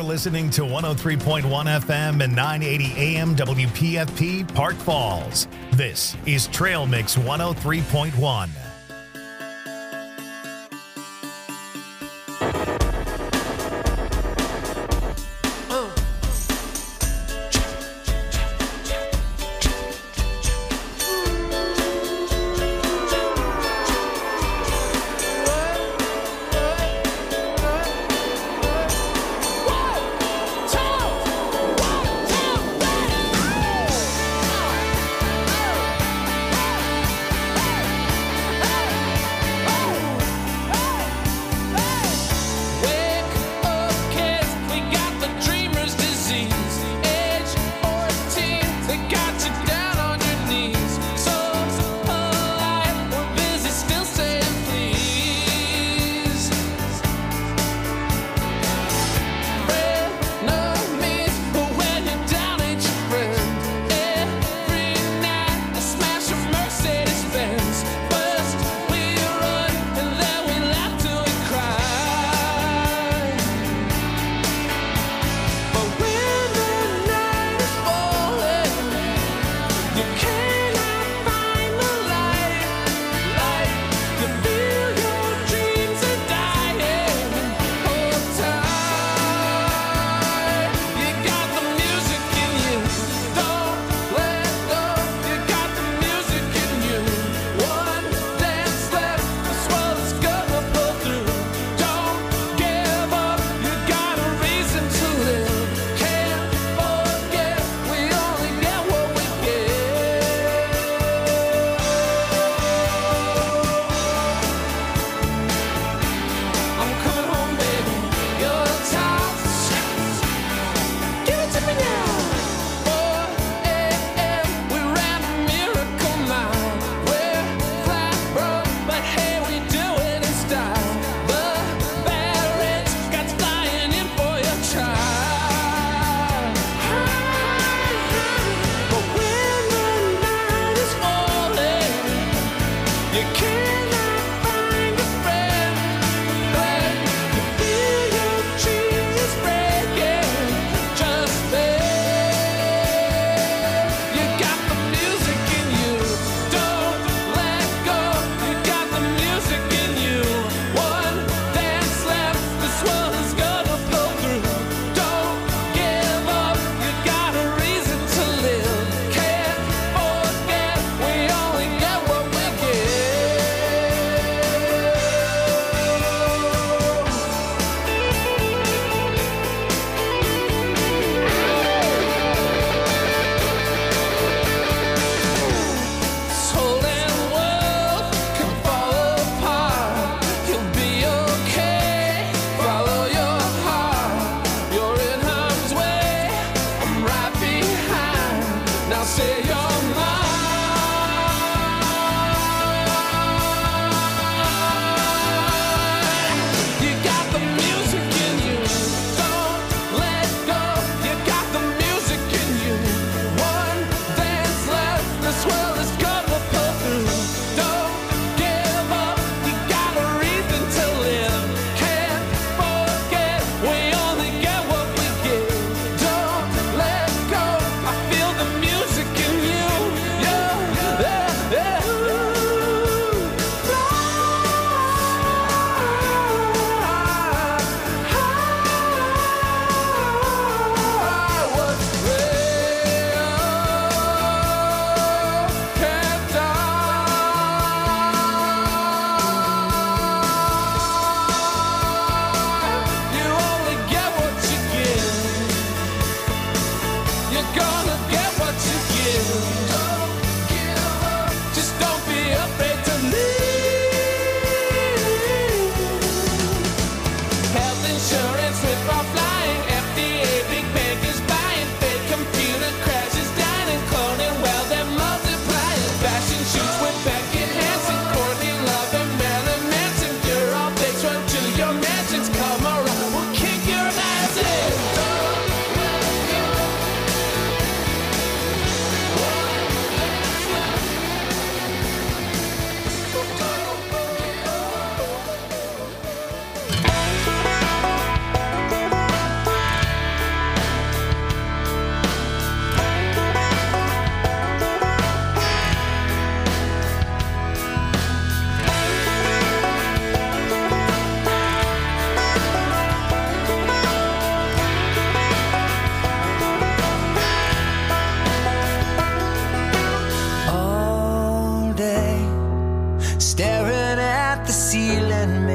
listening to 103.1 FM and 980 AM WPFP Park Falls. This is Trail Mix 103.1. Hey!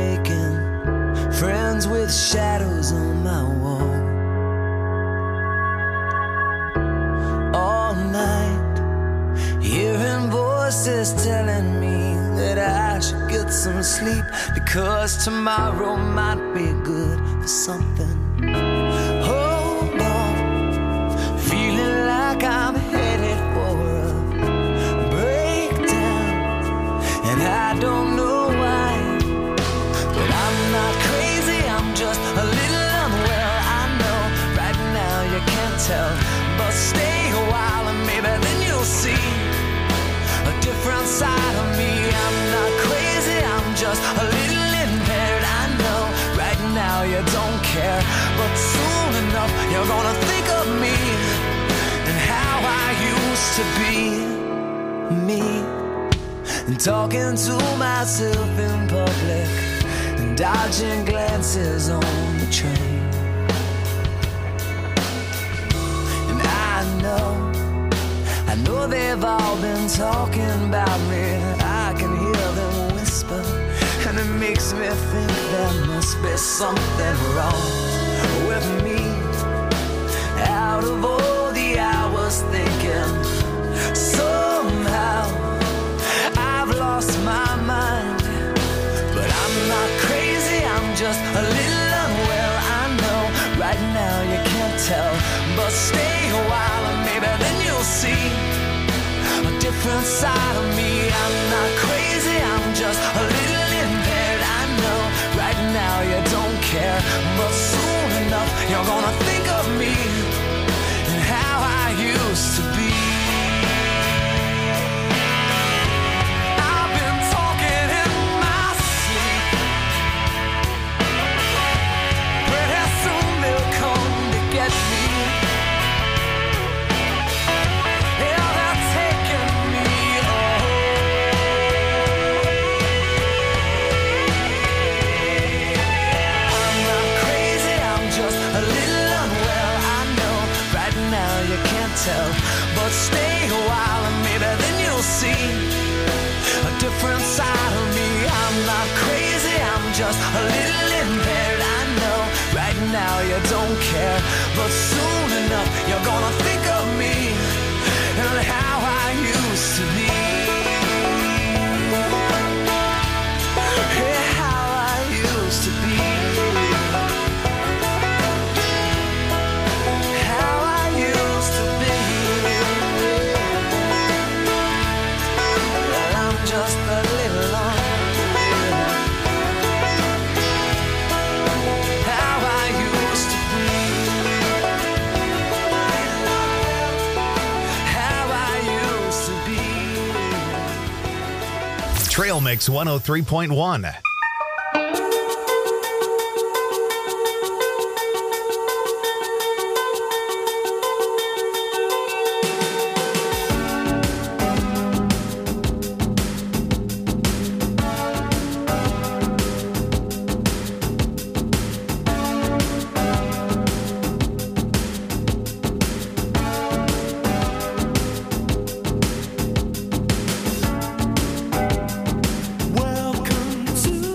making friends with shadows on my wall. All night, hearing voices telling me that I should get some sleep, because tomorrow might be good for something. Hold on, feeling like I'm headed for a breakdown, and I don't know why, but I'm not crazy, I'm just a little unwell. I know right now you can't tell, but stay a while and maybe then you'll see a different side of me. I'm not crazy, I'm just a little impaired. I know right now you don't care, but soon enough you're gonna think of me and how I used to be me, and talking to myself in public and dodging glances on the train. And I know they've all been talking about me. I can hear them whisper, and it makes me think there must be something wrong with me. Out of all the hours thinking, somehow I've lost my mind. But I'm not crazy, I'm just a little unwell. I know right now you can't tell, but stay a while and maybe then you'll see a different side of me. I'm not crazy, I'm just a little impaired. I know right now you don't care, but soon enough you're gonna think of me and how I used to be. I've been talking in my sleep. Pretty soon they'll come to get me. Yeah, they're taking me I'm not crazy, I'm just a little unwell. I know right now you can't tell, but stay a while and maybe then you'll see a different side of me. I'm not crazy, I'm just a little impaired. I know right now you don't care, but soon enough you're gonna think of me and how I used to be. Yeah, how I used to be. How I used to be. Well, I'm just a little unreal. How I used to be. How I used to be. Trail Mix 103.1. Welcome to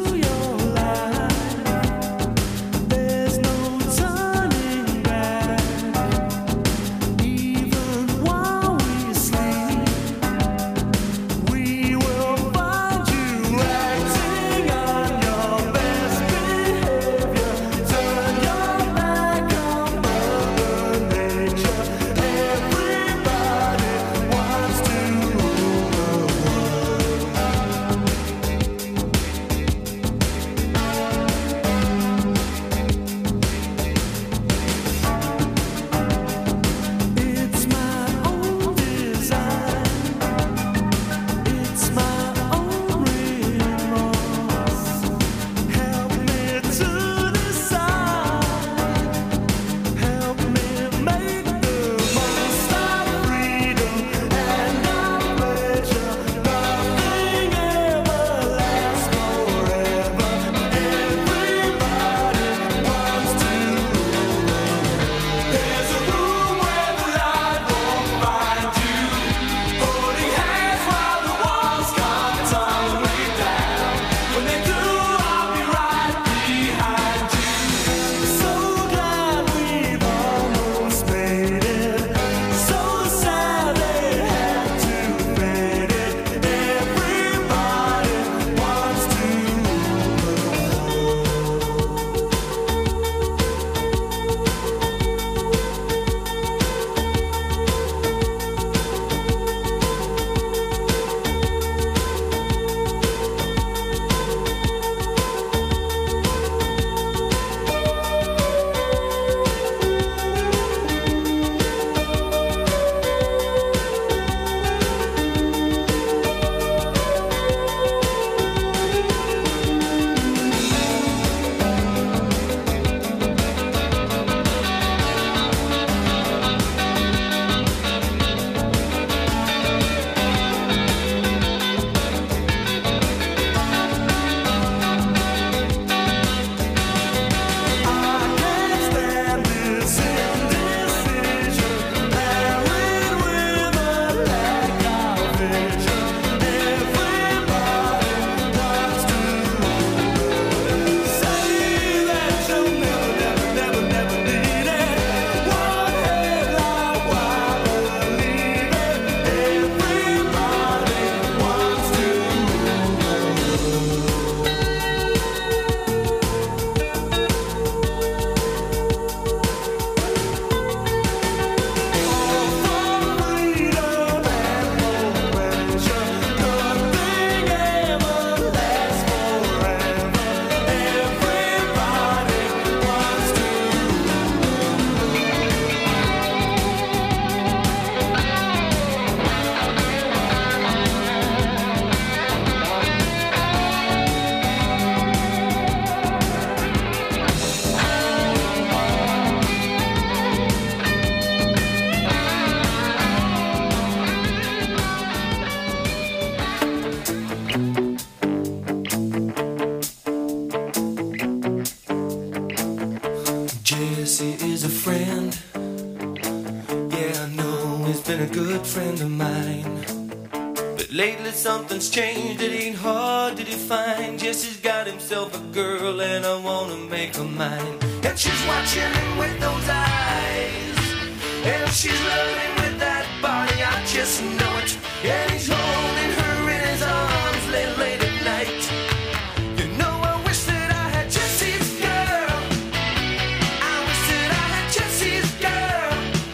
Jesse is a friend. Yeah, I know he's been a good friend of mine. But lately something's changed, it ain't hard to define. Jesse's got himself a girl and I wanna make her mine. And she's watching him with those eyes, and she's loving him with that body, I just know it. And he's holding her in his arms late at night. You know I wish that I had Jesse's girl. I wish that I had Jesse's girl.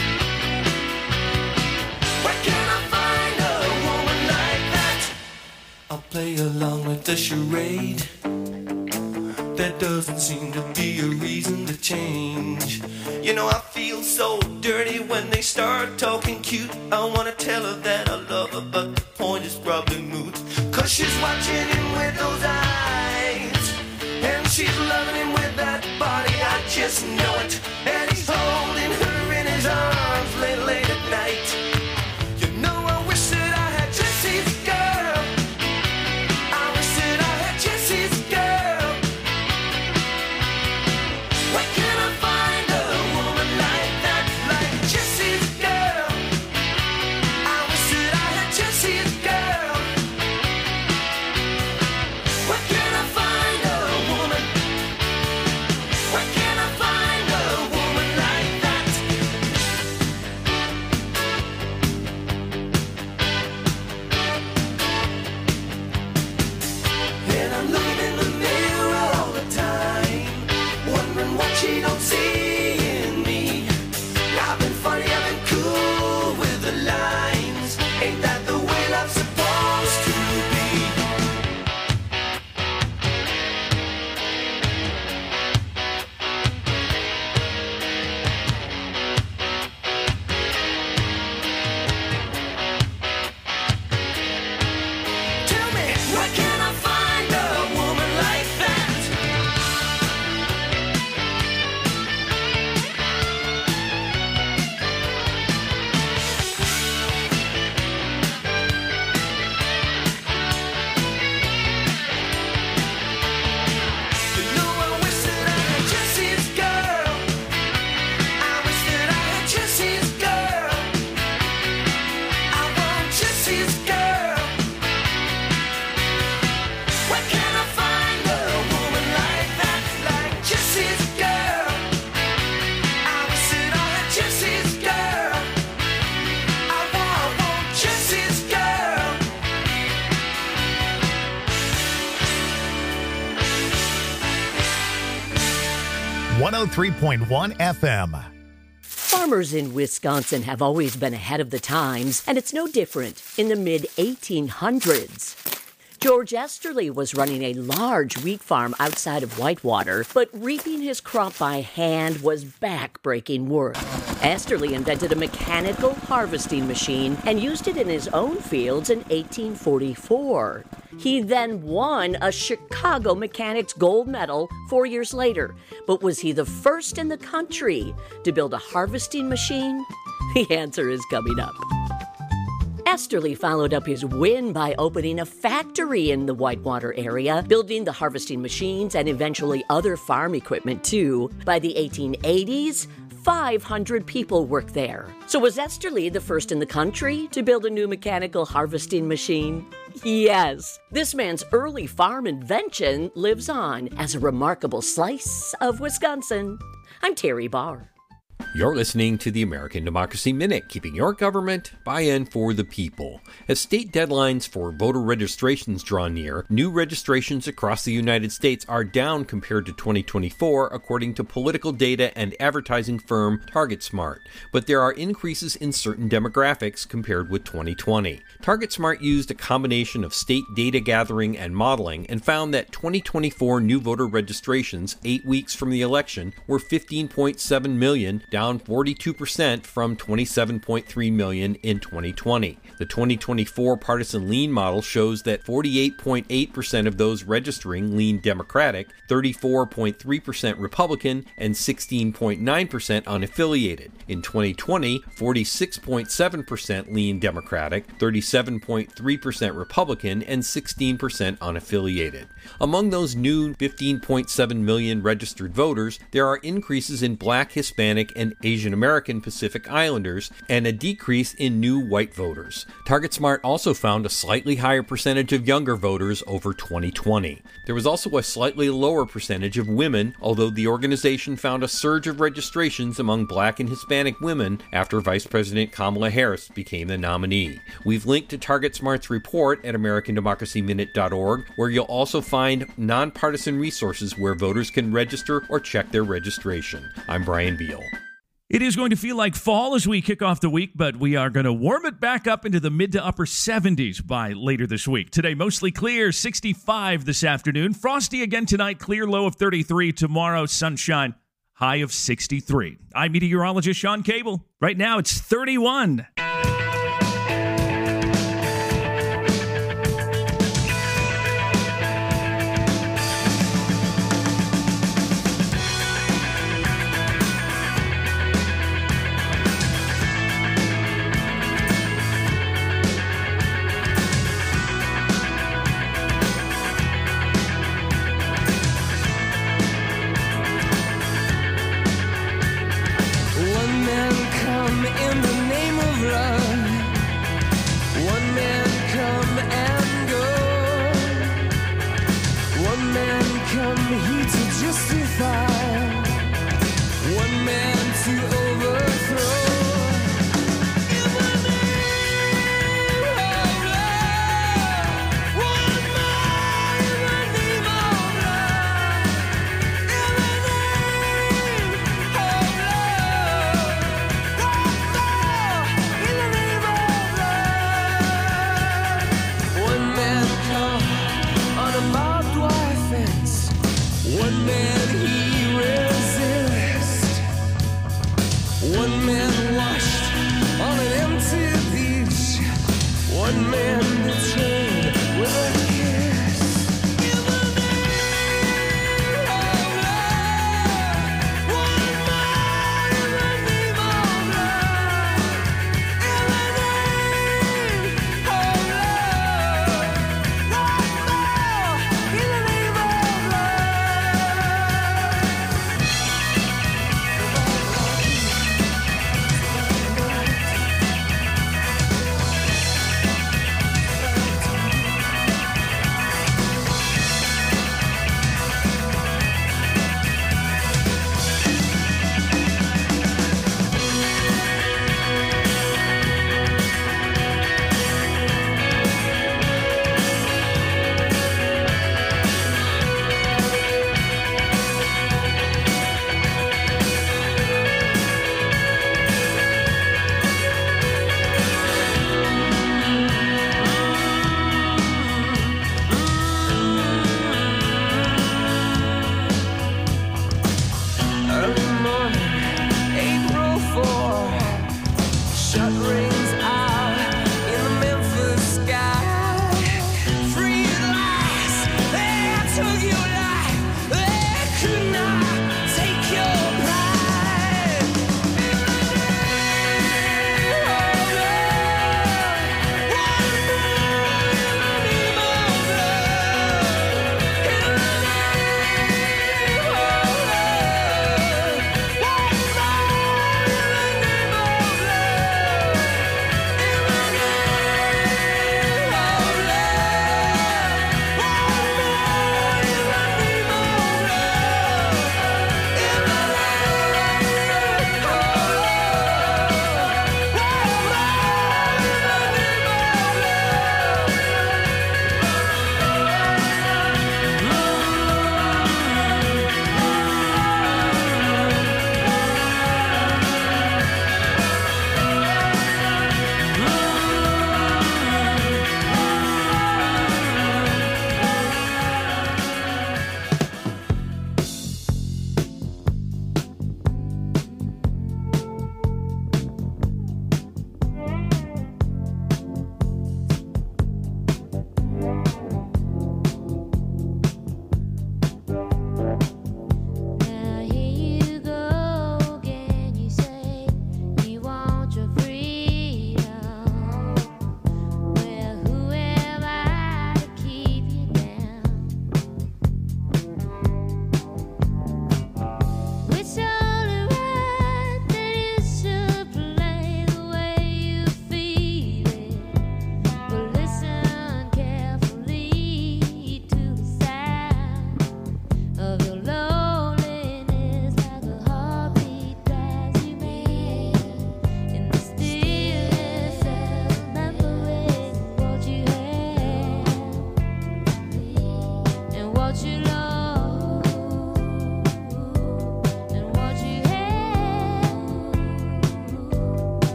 Where can I find a woman like that? I'll play along with the charade. There doesn't seem to be a reason to change. You know I feel so dirty when they start talking cute. I wanna tell her that I love her, but the point is probably moot. Cause she's watching him with those eyes, and she's loving him with that body, I just know it. And he's holding her in his arms late at night. You know I wish that I had Jesse's girl. I wish that I had Jesse's girl. Where can I find a woman like that, like Jesse's girl? I wish that I had Jesse's girl. Where can I find a woman? Where can I find a woman like that? And I'm looking in the mirror all the time, wondering what she don't see in me. I've been funny, I've been cool with the lines. Ain't that the way love's supposed to be? Tell me, where can I find a woman like that? You know I wish that I had Jesse's girl. I wish that I had Jesse's girl. I want Jesse's girl. Where can I find a woman like that, like Jesse's girl? I wish that I had Jesse's girl. I want Jesse's girl. 103.1 FM. Farmers in Wisconsin have always been ahead of the times, and it's no different in the mid-1800s. George Esterly was running a large wheat farm outside of Whitewater, but reaping his crop by hand was back-breaking work. Esterly invented a mechanical harvesting machine and used it in his own fields in 1844. He then won a Chicago Mechanics Gold Medal 4 years later. But was he the first in the country to build a harvesting machine? The answer is coming up. Esterly followed up his win by opening a factory in the Whitewater area, building the harvesting machines and eventually other farm equipment too. By the 1880s, 500 people worked there. So was Esterly the first in the country to build a new mechanical harvesting machine? Yes. This man's early farm invention lives on as a remarkable slice of Wisconsin. I'm Terry Barr. You're listening to the American Democracy Minute, keeping your government by and for the people. As state deadlines for voter registrations draw near, new registrations across the United States are down compared to 2024, according to political data and advertising firm TargetSmart. But there are increases in certain demographics compared with 2020. TargetSmart used a combination of state data gathering and modeling and found that 2024 new voter registrations, 8 weeks from the election, were 15.7 million, down down 42% from 27.3 million in 2020. The 2024 partisan lean model shows that 48.8% of those registering lean Democratic, 34.3% Republican, and 16.9% unaffiliated. In 2020, 46.7% lean Democratic, 37.3% Republican, and 16% unaffiliated. Among those new 15.7 million registered voters, there are increases in Black, Hispanic, and Asian American Pacific Islanders, and a decrease in new white voters. TargetSmart also found a slightly higher percentage of younger voters over 2020. There was also a slightly lower percentage of women, although the organization found a surge of registrations among Black and Hispanic women after Vice President Kamala Harris became the nominee. We've linked to TargetSmart's report at AmericanDemocracyMinute.org, where you'll also find nonpartisan resources where voters can register or check their registration. I'm Brian Beal. It is going to feel like fall as we kick off the week, but we are going to warm it back up into the mid to upper 70s by later this week. Today, mostly clear, 65 this afternoon. Frosty again tonight, clear low of 33. Tomorrow, sunshine, high of 63. I'm meteorologist Sean Cable. Right now, it's 31.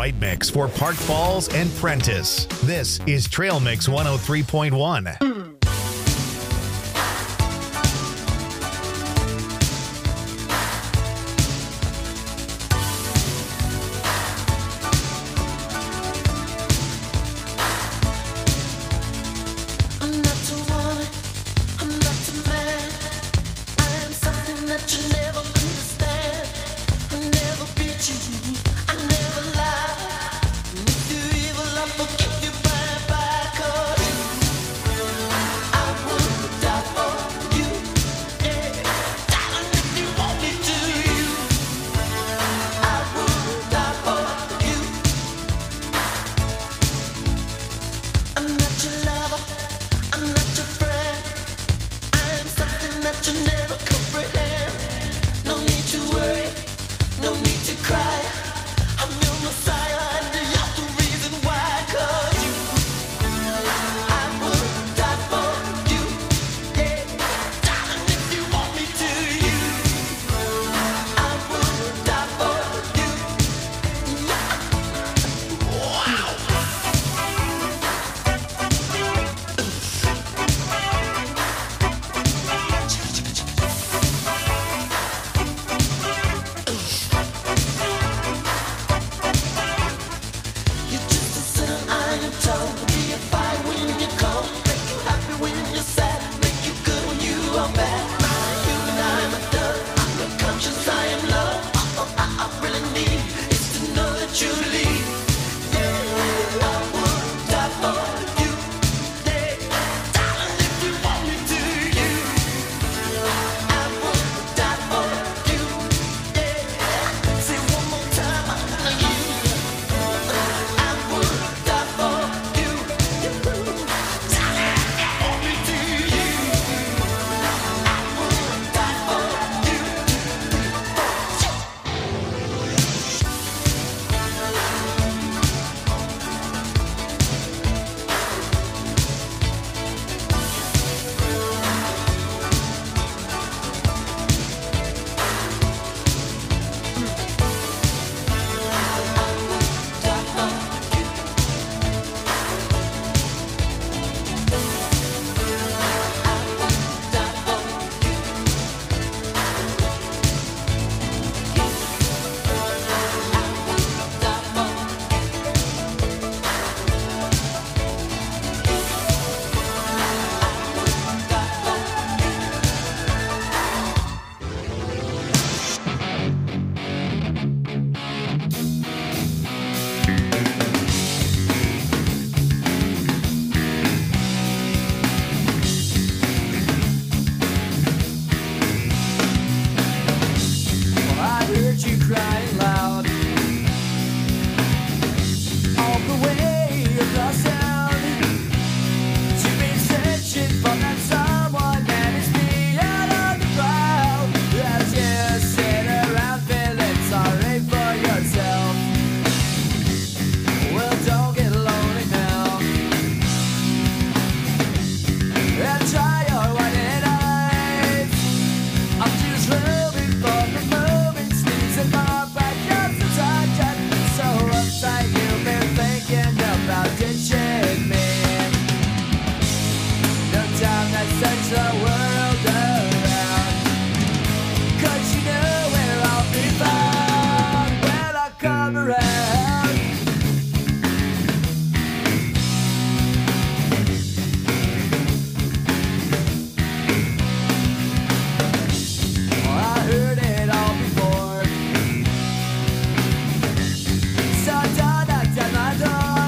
night mix for Park Falls and Prentice. This is Trail Mix 103.1.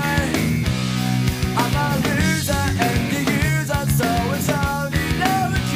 I'm a loser and the user, so it's only no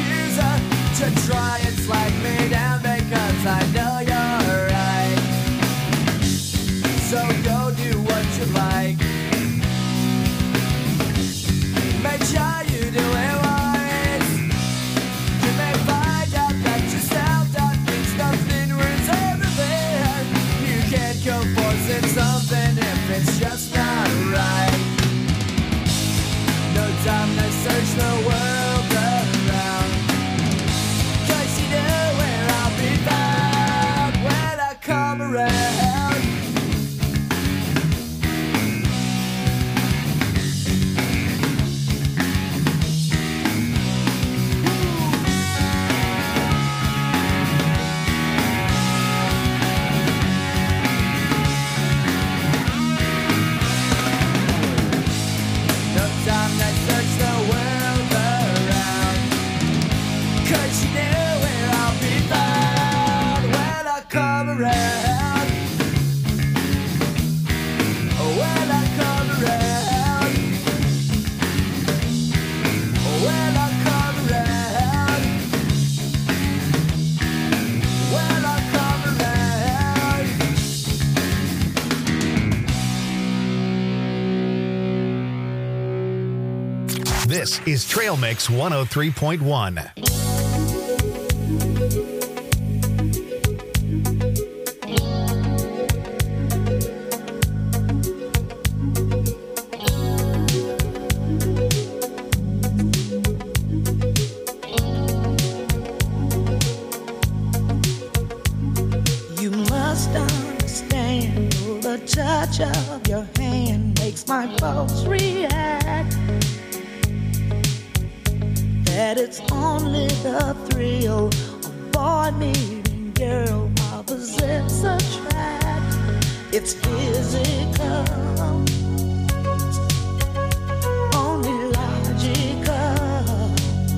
around. Well, I come around. Well, I come around. Well, I come around. This is Trail Mix 103.1. You must understand, the touch of your hand makes my pulse react. That it's only the thrill of boy meeting girl, opposites attract. It's physical, only logical.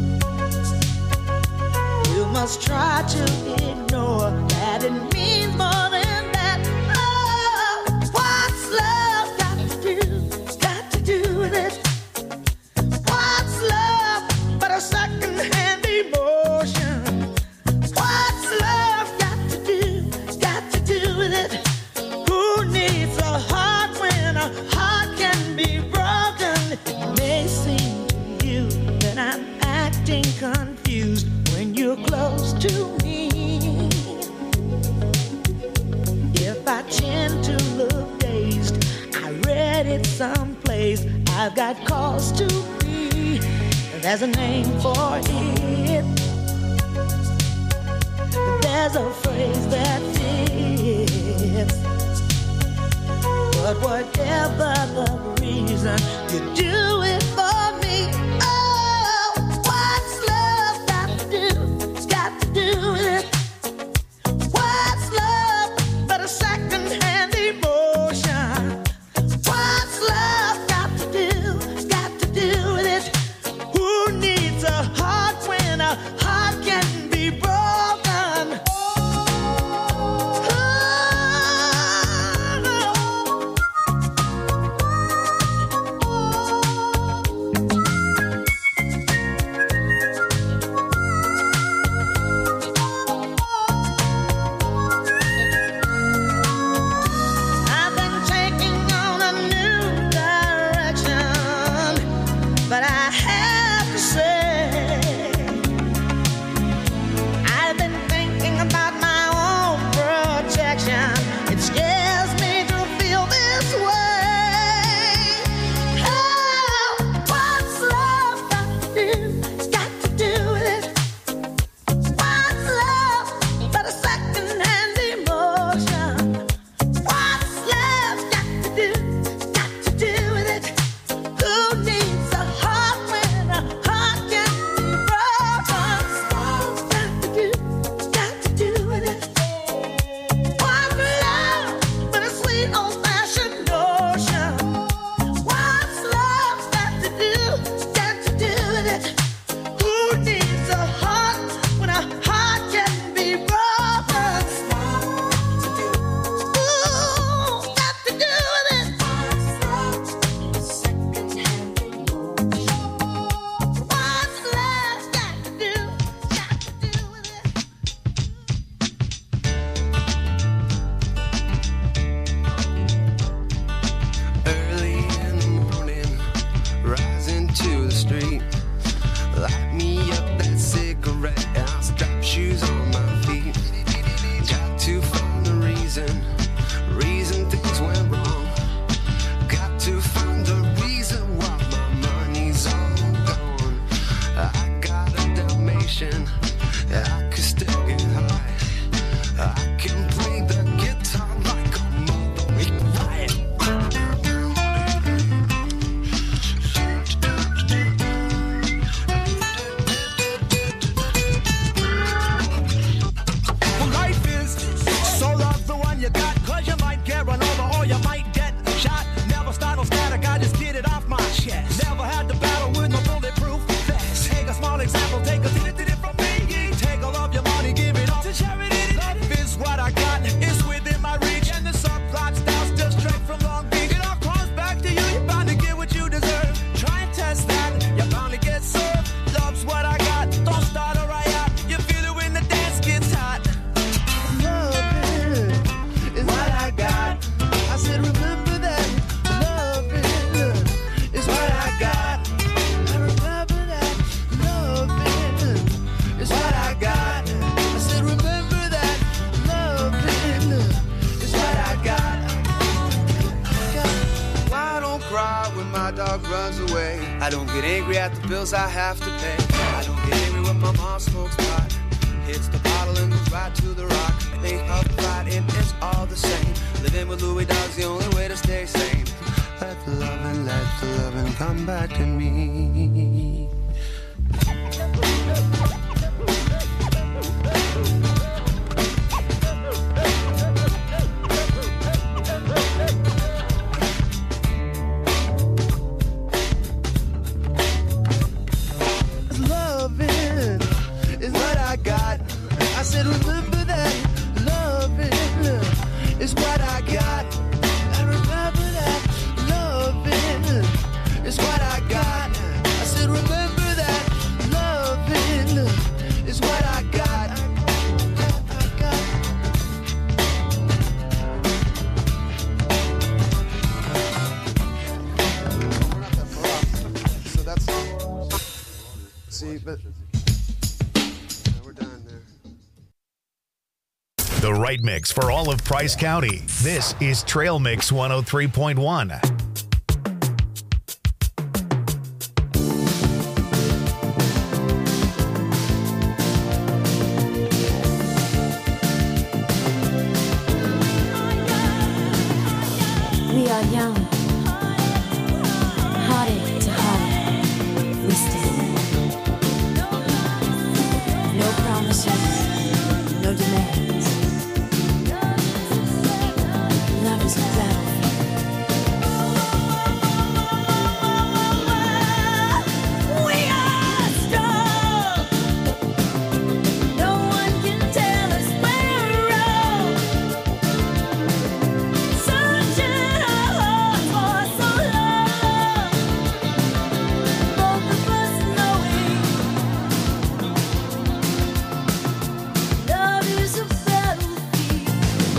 You must try to ignore that it means more than that. Oh, what's love got to do with it? What's love but a second-hand emotion? What's love got to do with it? Who needs a heart when a heart can be broken? It may seem to you that I'm acting confused when you're close to me. If I tend to look dazed, I read it someplace. I've got cause to be. There's a name for it. There's a phrase that fits. But whatever the reason, you do it for me. Oh, what's love got to do with it? What's love but a second-hand emotion? What's love got to do with it? Who needs a heart when a heart can be broken? Oh, miles away. I don't get angry at the bills I have to pay. I don't get angry when my mom smokes pot, hits the bottle and goes right to the rock. Think of fighting, it's all the same. Living with Louis Dog's the only way to stay sane. Let the loving come back to me. Loving is what I got. I said remember that. Loving is what I got. I remember that. Loving is what I got. I said remember that. Loving is what I got. So that's see, but we're done there. The right mix for all of Price County. This is Trail Mix 103.1. We are young, heartache to heartache, we stand. No promises, no demands. Love is a battlefield. We are strong. No one can tell us we're wrong. Searching our hearts for so long. Both of us knowing love is a battlefield.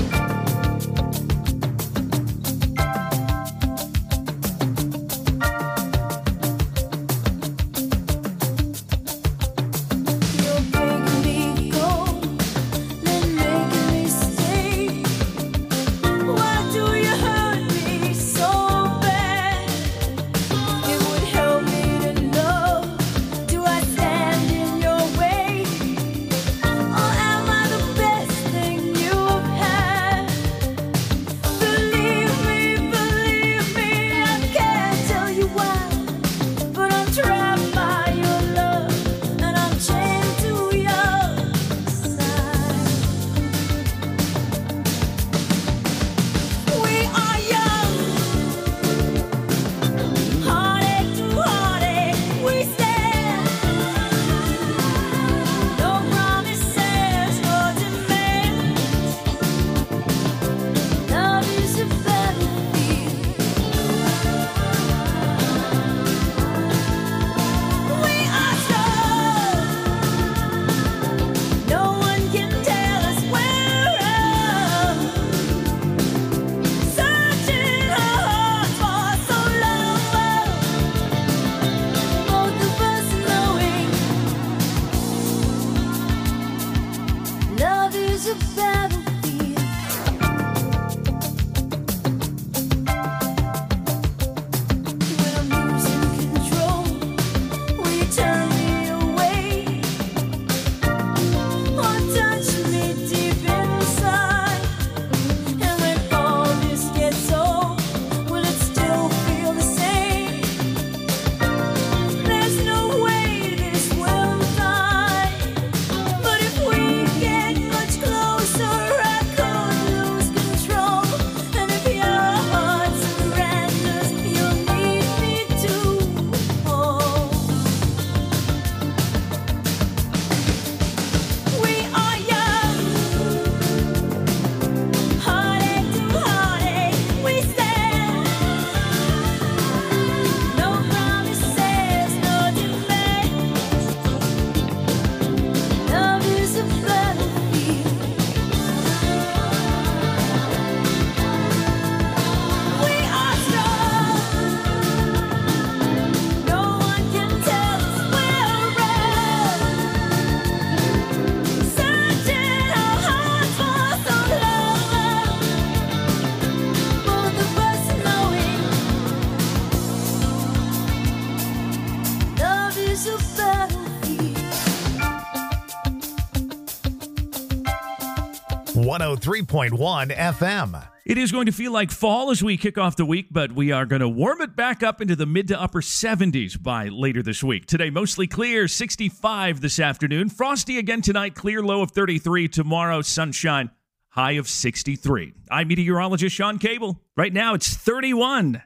You're breaking me cold, then making me stay. Why do you hurt me so bad? It would help me to know. Do I stand in your way, or am I the best thing you've had? Believe me, I can't tell you why, but I'm trapped by your love, and I'm chained to your side. We are young, heartache to heartache, we stand. No promises, no demands. Love is a battlefield. We are strong. No one can tell us we're wrong. Searching our hearts for so long. Both of us knowing love is a battlefield. When I'm losing control, will you turn me away, or touch me deep inside? And when all this gets old, will it still feel the same? There's no way this will die, but if we get much closer, 103.1 FM. It is going to feel like fall as we kick off the week, but we are going to warm it back up into the mid to upper 70s by later this week. Today, mostly clear, 65 this afternoon. Frosty again tonight, clear low of 33. Tomorrow, sunshine, high of 63. I'm meteorologist Sean Cable. Right now, it's 31.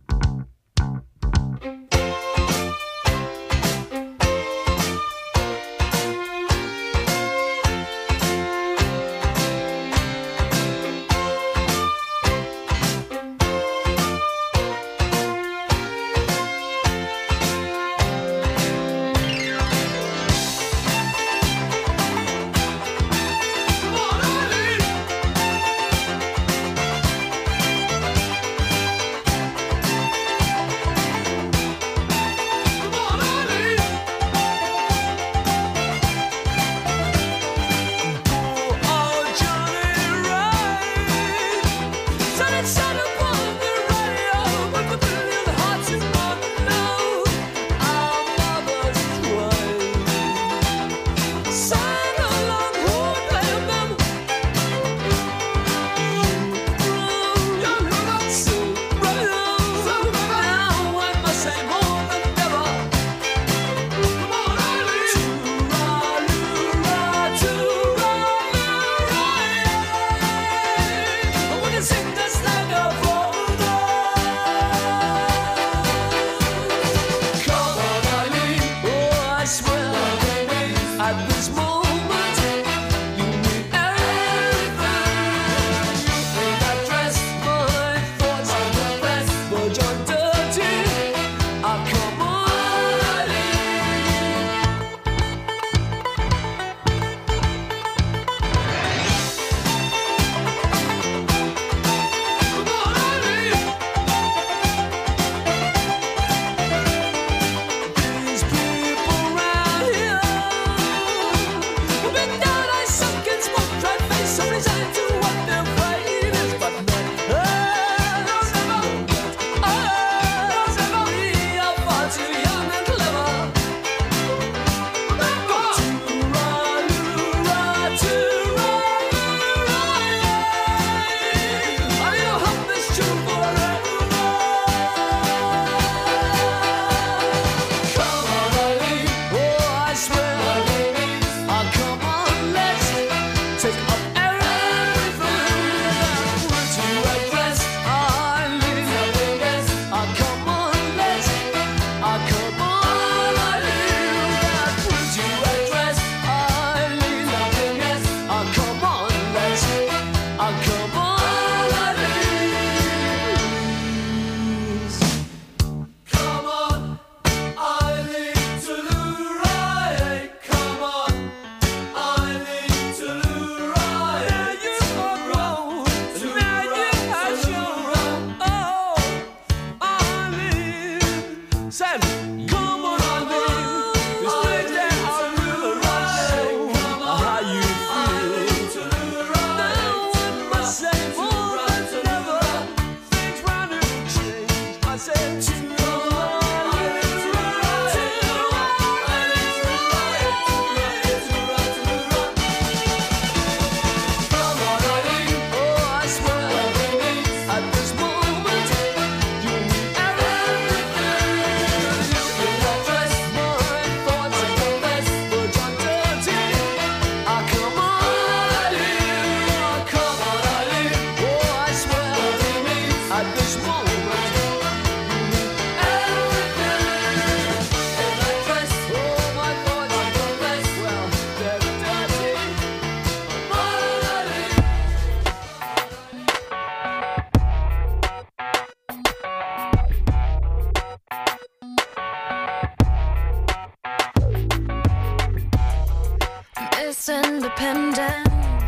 Miss Independent,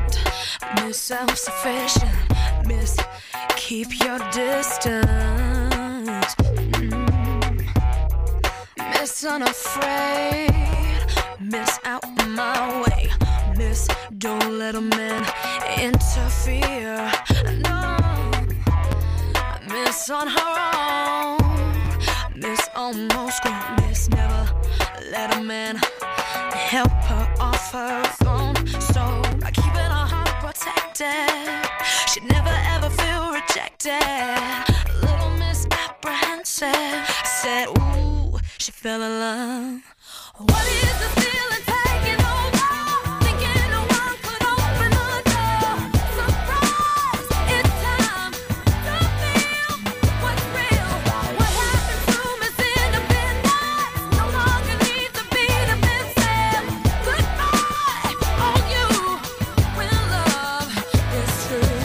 Miss Self-Sufficient, Miss Keep Your Distance, Miss Unafraid, Miss Out My Way, Miss Don't Let a Man Interfere, no, Miss On Her Own, Miss Almost Grown, Miss Never Let a Man help her off her throne. So by keeping her heart protected. She'd never ever feel rejected. A little misapprehensive. I said, ooh, she fell in love. What is the feeling taking over? Thinking no one could open the door. Surprise, it's time to feel what's real. What happened to Miss Independence? No longer needs to be defensive. Goodbye, all you when love is true.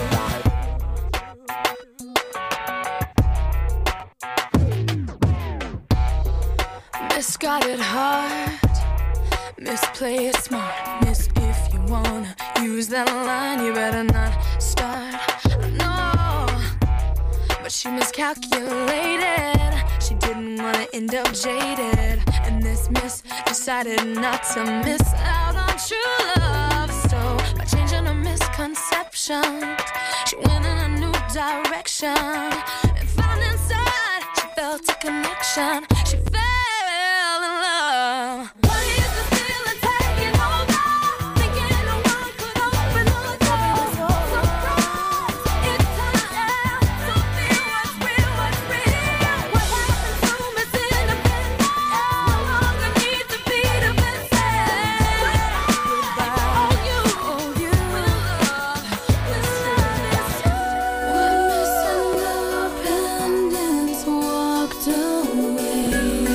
Miss got it hard. Miss play it smart. Miss, if you wanna use that line, you better not start. No, but she miscalculated. She didn't wanna end up jaded. And this miss decided not to miss out on true love. So by changing her misconceptions, she went in a new direction and found inside she felt a connection. She fell in love. What is the feeling taking over? Thinking no one could open the door. Surprise, it's time to feel what's real, what's real. What happened to Miss Independence? No longer needs to be defensive. Goodbye, all you when love is true. When Miss Independence walked away,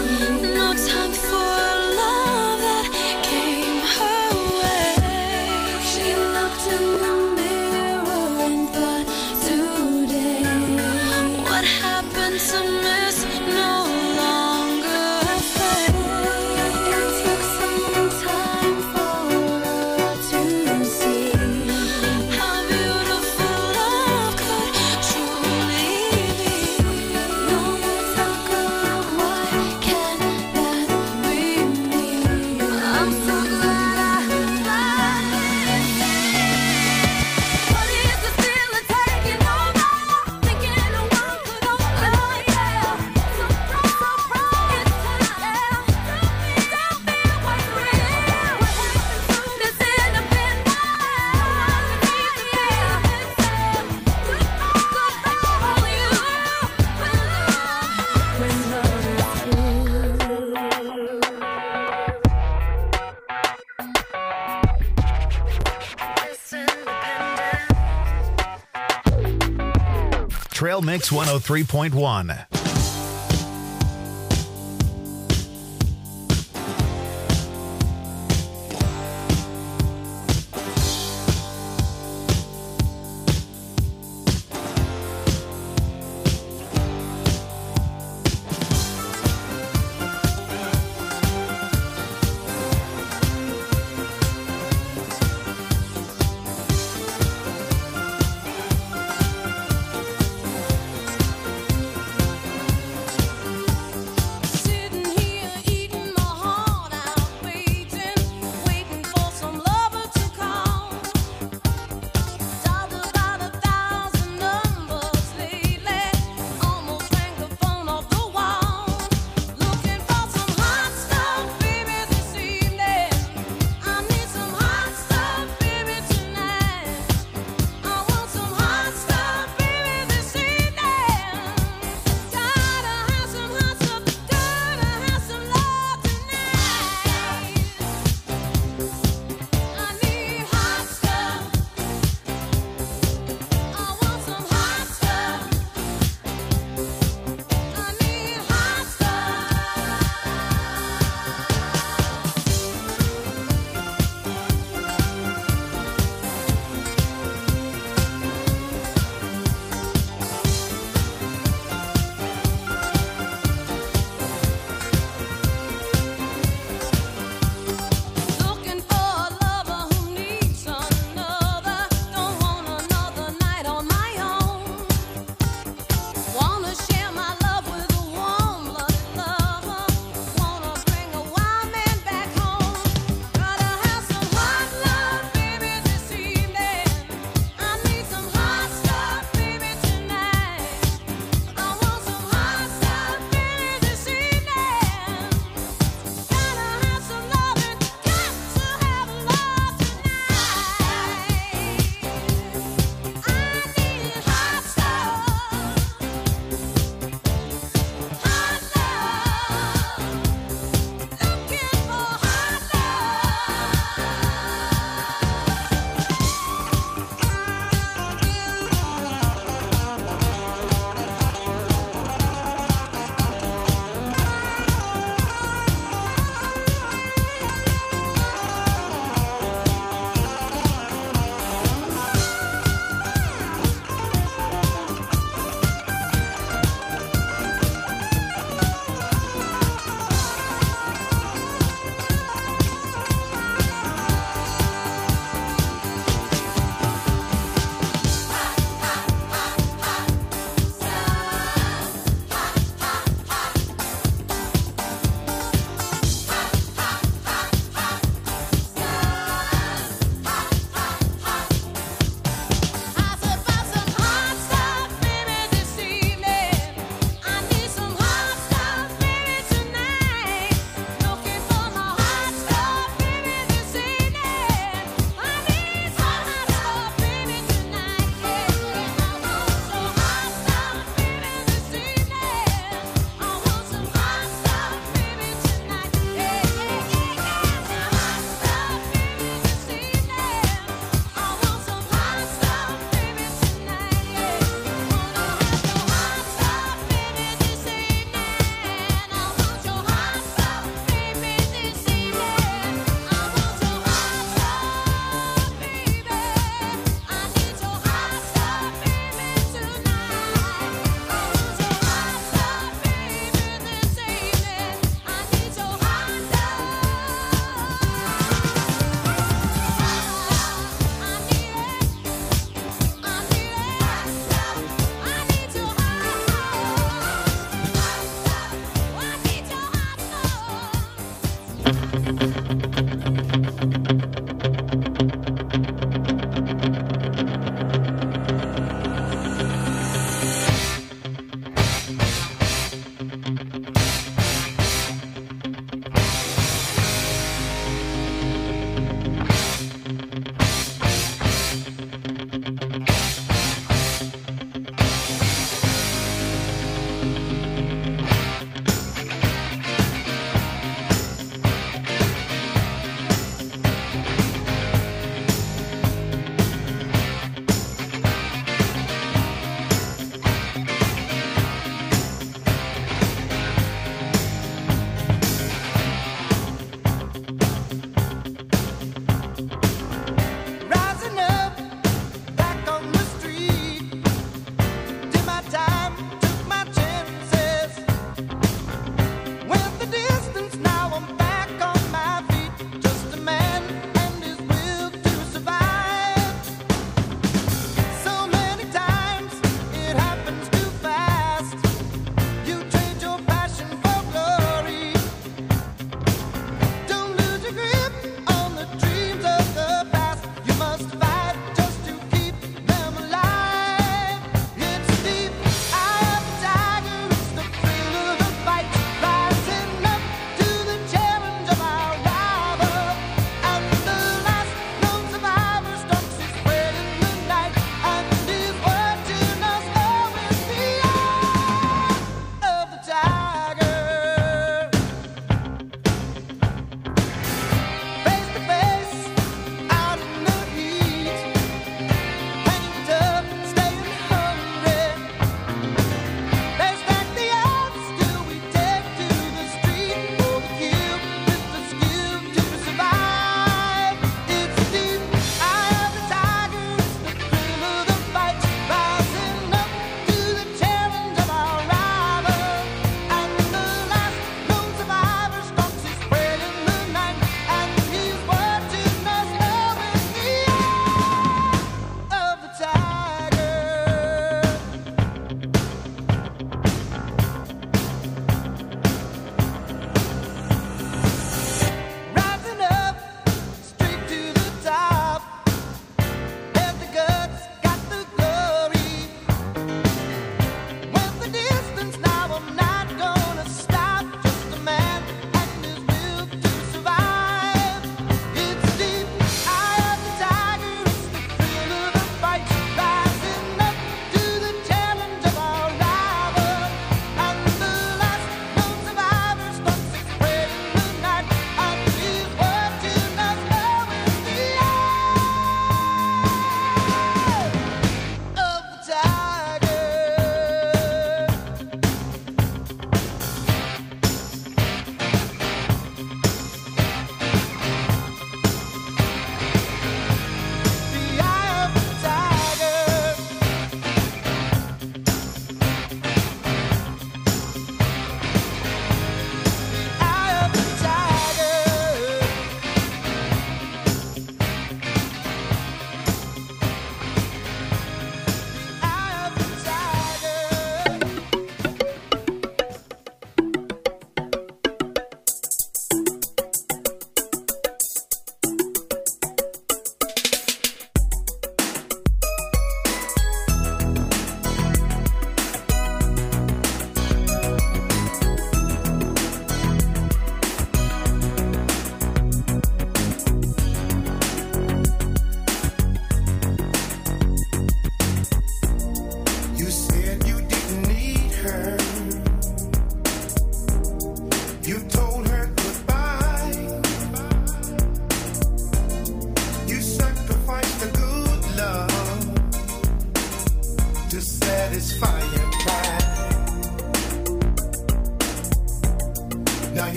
no time for love that came her way. She looked in the mirror and thought, today, what happened to Miss no longer afraid? It took some time for her to see how beautiful love could truly be. No more talk of why can't that be me? I'm so glad I finally see. What is the feeling taking over? Thinking no one could open the door. Surprise, surprise, it's time to feel what's real. What happened to Miss Independence? Needs to be defensive. Goodbye, all you when love is Trail Mix 103.1.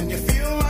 Can you feel